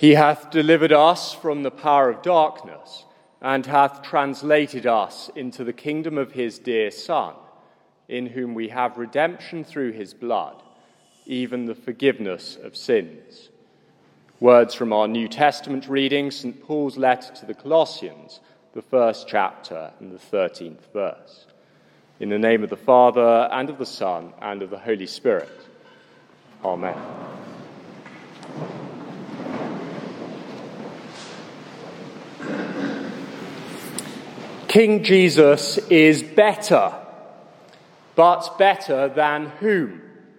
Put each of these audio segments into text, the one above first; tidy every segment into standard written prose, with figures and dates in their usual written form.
He hath delivered us from the power of darkness, and hath translated us into the kingdom of his dear Son, in whom we have redemption through his blood, even the forgiveness of sins. Words from our New Testament reading, St. Paul's letter to the Colossians, the 1st chapter and the 13th verse. In the name of the Father, and of the Son, and of the Holy Spirit. Amen. King Jesus is better, but better than whom?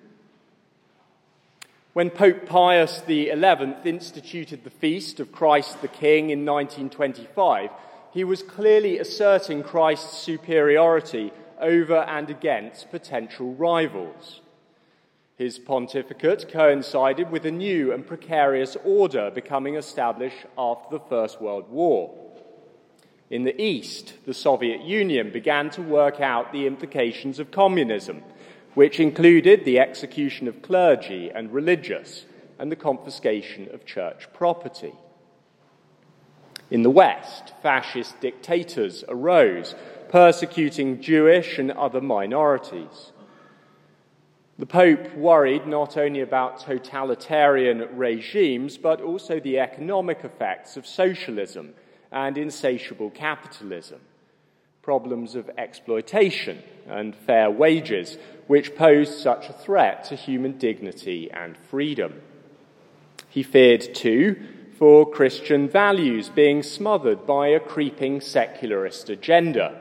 When Pope Pius XI instituted the feast of Christ the King in 1925, he was clearly asserting Christ's superiority over and against potential rivals. His pontificate coincided with a new and precarious order becoming established after the First World War. In the East, the Soviet Union began to work out the implications of communism, which included the execution of clergy and religious and the confiscation of church property. In the West, fascist dictators arose, persecuting Jewish and other minorities. The Pope worried not only about totalitarian regimes, but also the economic effects of socialism and insatiable capitalism, problems of exploitation and fair wages, which posed such a threat to human dignity and freedom. He feared, too, for Christian values being smothered by a creeping secularist agenda.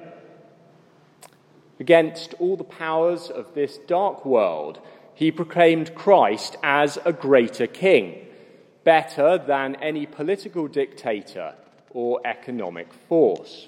Against all the powers of this dark world, he proclaimed Christ as a greater king, better than any political dictator or economic force.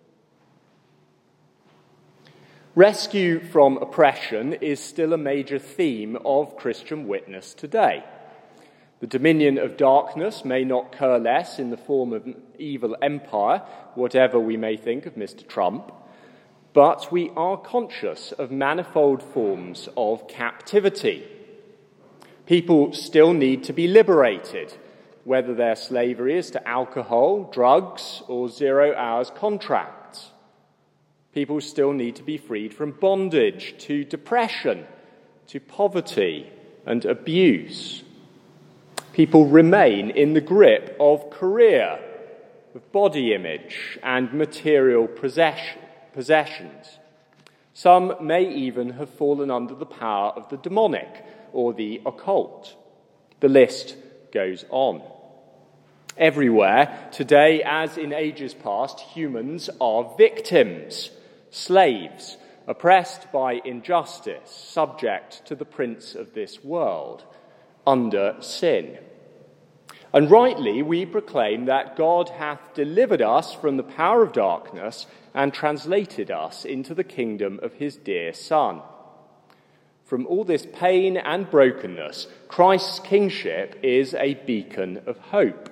Rescue from oppression is still a major theme of Christian witness today. The dominion of darkness may not coalesce in the form of an evil empire, whatever we may think of Mr. Trump, but we are conscious of manifold forms of captivity. People still need to be liberated, whether their slavery is to alcohol, drugs, or 0 hours contracts. People still need to be freed from bondage, to depression, to poverty and abuse. People remain in the grip of career, of body image and material possessions. Some may even have fallen under the power of the demonic or the occult. The list goes on. Everywhere, today as in ages past, humans are victims, slaves, oppressed by injustice, subject to the prince of this world, under sin. And rightly we proclaim that God hath delivered us from the power of darkness and translated us into the kingdom of his dear Son. From all this pain and brokenness, Christ's kingship is a beacon of hope.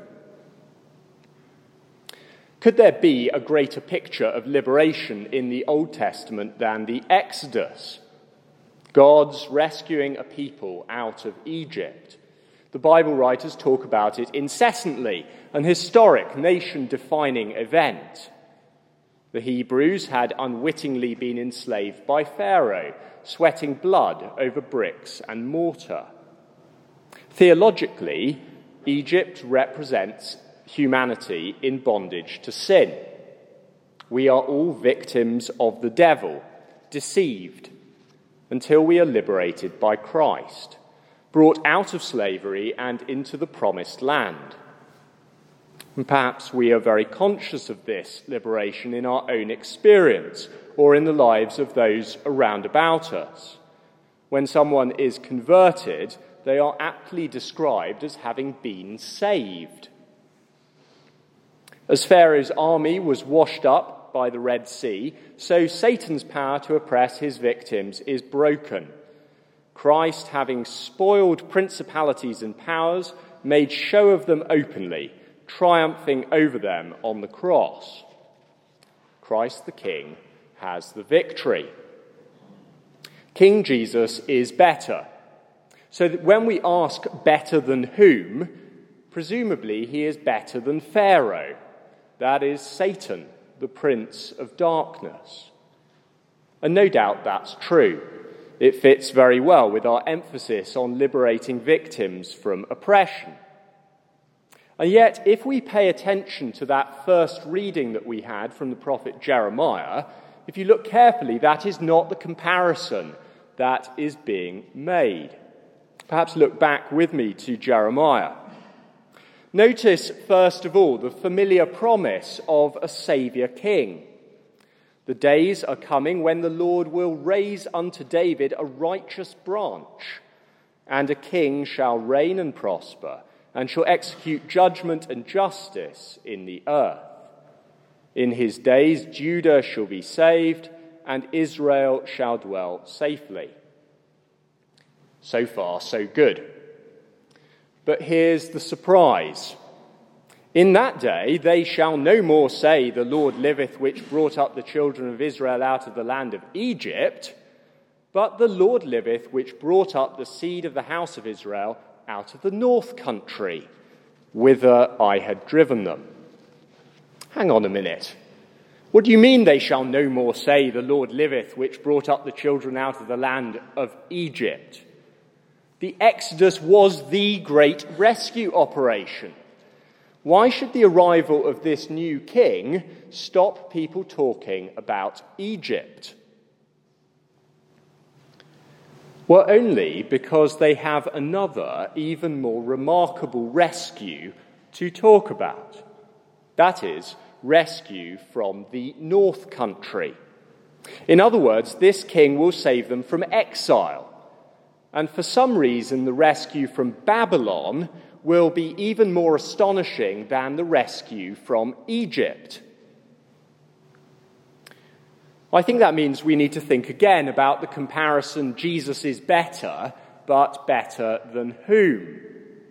Could there be a greater picture of liberation in the Old Testament than the Exodus? God's rescuing a people out of Egypt. The Bible writers talk about it incessantly, an historic, nation-defining event. The Hebrews had unwittingly been enslaved by Pharaoh, sweating blood over bricks and mortar. Theologically, Egypt represents humanity in bondage to sin. We are all victims of the devil, deceived, until we are liberated by Christ, brought out of slavery and into the promised land. And perhaps we are very conscious of this liberation in our own experience or in the lives of those around about us. When someone is converted, they are aptly described as having been saved. As Pharaoh's army was washed up by the Red Sea, so Satan's power to oppress his victims is broken. Christ, having spoiled principalities and powers, made show of them openly, triumphing over them on the cross. Christ the King has the victory. King Jesus is better. So that when we ask better than whom, Presumably, he is better than Pharaoh, that is Satan, the prince of darkness. And no doubt that's true. It fits very well with our emphasis on liberating victims from oppression. And yet, if we pay attention to that first reading that we had from the prophet Jeremiah, if you look carefully, that is not the comparison that is being made. Perhaps look back with me to Jeremiah. Notice, first of all, the familiar promise of a Saviour King. The days are coming when the Lord will raise unto David a righteous branch, and a king shall reign and prosper, and shall execute judgment and justice in the earth. In his days Judah shall be saved, and Israel shall dwell safely. So far, so good. But here's the surprise. In that day they shall no more say, the Lord liveth, which brought up the children of Israel out of the land of Egypt, but the Lord liveth, which brought up the seed of the house of Israel out of the north country, whither I had driven them. Hang on a minute. What do you mean they shall no more say, the Lord liveth, which brought up the children out of the land of Egypt? The Exodus was the great rescue operation. Why should the arrival of this new king stop people talking about Egypt? Well, only because they have another, even more remarkable rescue to talk about. That is, rescue from the north country. In other words, this king will save them from exile. And for some reason, the rescue from Babylon will be even more astonishing than the rescue from Egypt. I think that means we need to think again about the comparison Jesus is better, but better than whom?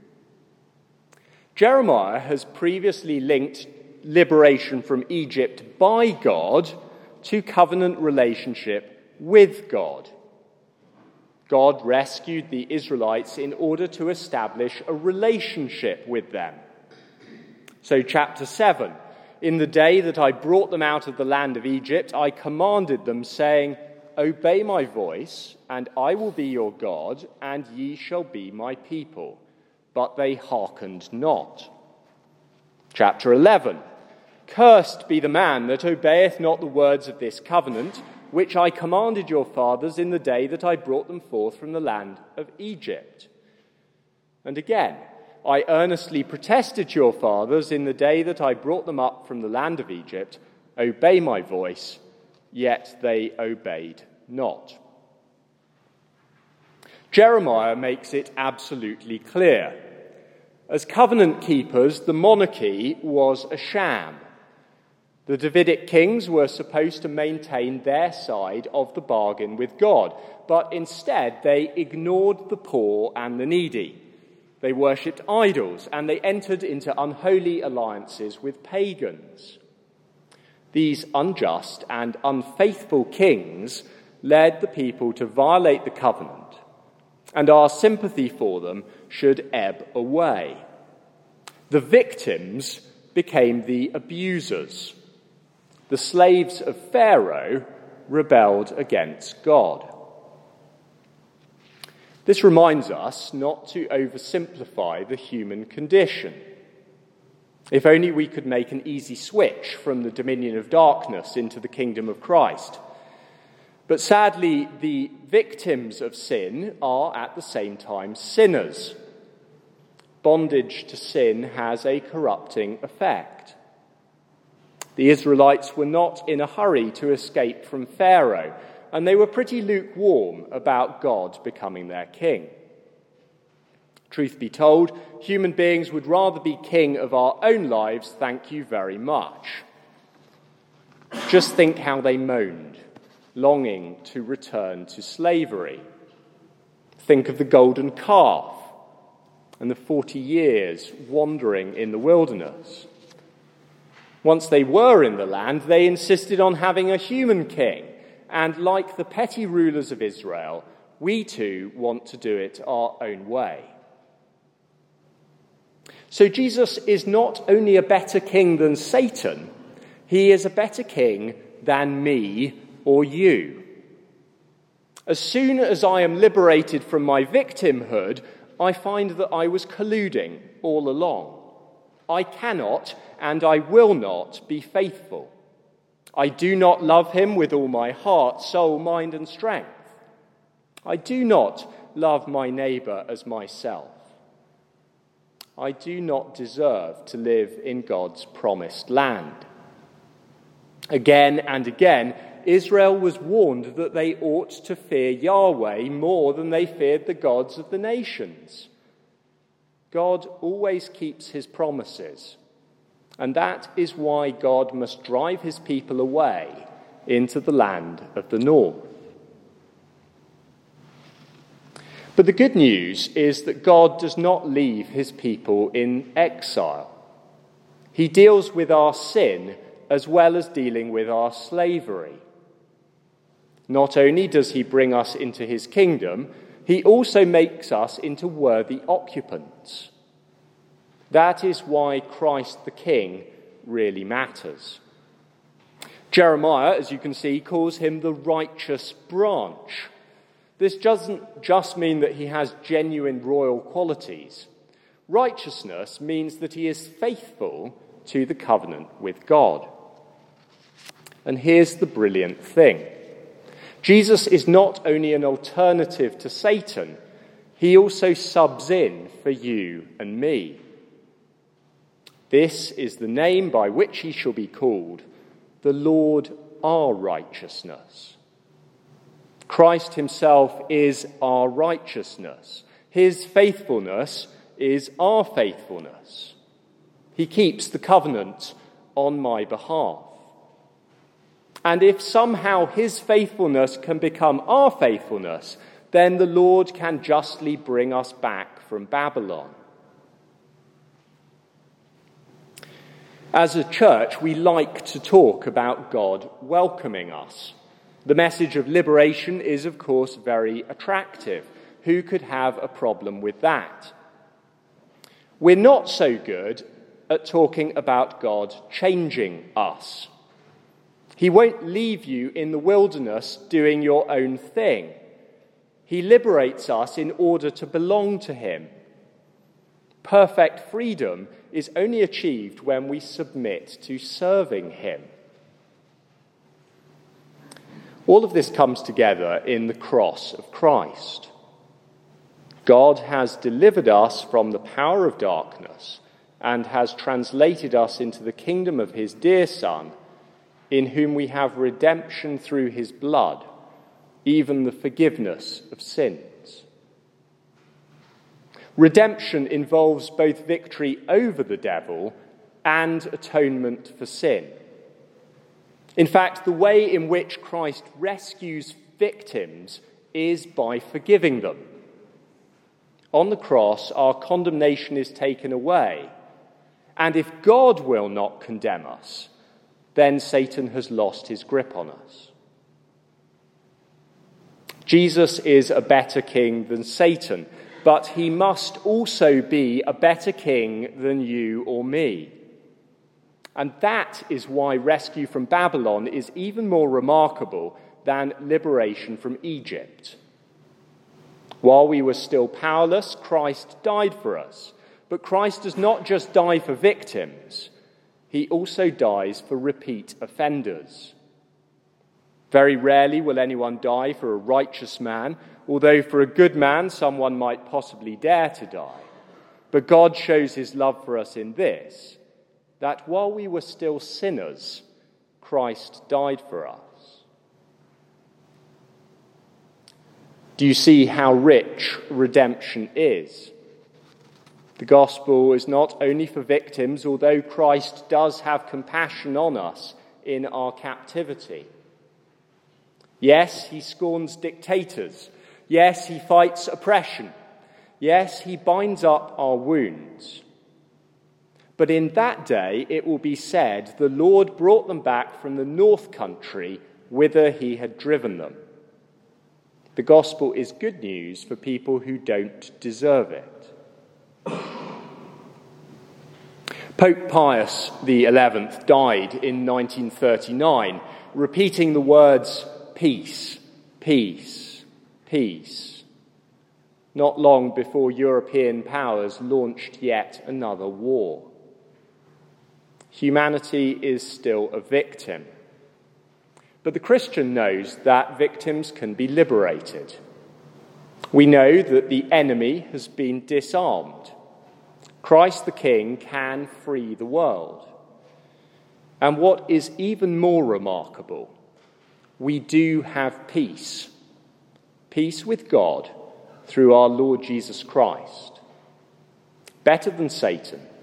Jeremiah has previously linked liberation from Egypt by God to covenant relationship with God. God rescued the Israelites in order to establish a relationship with them. So chapter 7, in the day that I brought them out of the land of Egypt, I commanded them, saying, obey my voice, and I will be your God, and ye shall be my people. But they hearkened not. Chapter 11, cursed be the man that obeyeth not the words of this covenant, which I commanded your fathers in the day that I brought them forth from the land of Egypt. And again, I earnestly protested to your fathers in the day that I brought them up from the land of Egypt, obey my voice, yet they obeyed not. Jeremiah makes it absolutely clear. As covenant keepers, the monarchy was a sham. The Davidic kings were supposed to maintain their side of the bargain with God, but instead they ignored the poor and the needy. They worshipped idols, and they entered into unholy alliances with pagans. These unjust and unfaithful kings led the people to violate the covenant, and our sympathy for them should ebb away. The victims became the abusers. The slaves of Pharaoh rebelled against God. This reminds us not to oversimplify the human condition. If only we could make an easy switch from the dominion of darkness into the kingdom of Christ. But sadly, the victims of sin are at the same time sinners. Bondage to sin has a corrupting effect. The Israelites were not in a hurry to escape from Pharaoh, and they were pretty lukewarm about God becoming their king. Truth be told, human beings would rather be king of our own lives, thank you very much. Just think how they moaned, longing to return to slavery. Think of the golden calf and the 40 years wandering in the wilderness. Once they were in the land, they insisted on having a human king. And like the petty rulers of Israel, we too want to do it our own way. So Jesus is not only a better king than Satan, he is a better king than me or you. As soon as I am liberated from my victimhood, I find that I was colluding all along. I cannot and I will not be faithful. I do not love him with all my heart, soul, mind, and strength. I do not love my neighbour as myself. I do not deserve to live in God's promised land. Again and again, Israel was warned that they ought to fear Yahweh more than they feared the gods of the nations. God always keeps his promises, and that is why God must drive his people away into the land of the north. But the good news is that God does not leave his people in exile. He deals with our sin as well as dealing with our slavery. Not only does he bring us into his kingdom, he also makes us into worthy occupants. That is why Christ the King really matters. Jeremiah, as you can see, calls him the righteous branch. This doesn't just mean that he has genuine royal qualities. Righteousness means that he is faithful to the covenant with God. And here's the brilliant thing. Jesus is not only an alternative to Satan, he also subs in for you and me. This is the name by which he shall be called, the Lord our righteousness. Christ himself is our righteousness. His faithfulness is our faithfulness. He keeps the covenant on my behalf. And if somehow his faithfulness can become our faithfulness, then the Lord can justly bring us back from Babylon. As a church, we like to talk about God welcoming us. The message of liberation is, of course, very attractive. Who could have a problem with that? We're not so good at talking about God changing us. He won't leave you in the wilderness doing your own thing. He liberates us in order to belong to him. Perfect freedom is only achieved when we submit to serving him. All of this comes together in the cross of Christ. God has delivered us from the power of darkness and has translated us into the kingdom of his dear Son, in whom we have redemption through his blood, even the forgiveness of sins. Redemption involves both victory over the devil and atonement for sin. In fact, the way in which Christ rescues victims is by forgiving them. On the cross, our condemnation is taken away, and if God will not condemn us, then Satan has lost his grip on us. Jesus is a better king than Satan, but he must also be a better king than you or me. And that is why rescue from Babylon is even more remarkable than liberation from Egypt. While we were still powerless, Christ died for us. But Christ does not just die for victims. He also dies for repeat offenders. Very rarely will anyone die for a righteous man, although for a good man someone might possibly dare to die. But God shows his love for us in this, that while we were still sinners, Christ died for us. Do you see how rich redemption is? The gospel is not only for victims, although Christ does have compassion on us in our captivity. Yes, he scorns dictators. Yes, he fights oppression. Yes, he binds up our wounds. But in that day it will be said, the Lord brought them back from the north country whither he had driven them. The gospel is good news for people who don't deserve it. Pope Pius XI died in 1939, repeating the words, peace, peace, peace, not long before European powers launched yet another war. Humanity is still a victim. But the Christian knows that victims can be liberated. We know that the enemy has been disarmed. Christ the King can free the world. And what is even more remarkable, we do have peace. Peace with God through our Lord Jesus Christ. Better than Satan,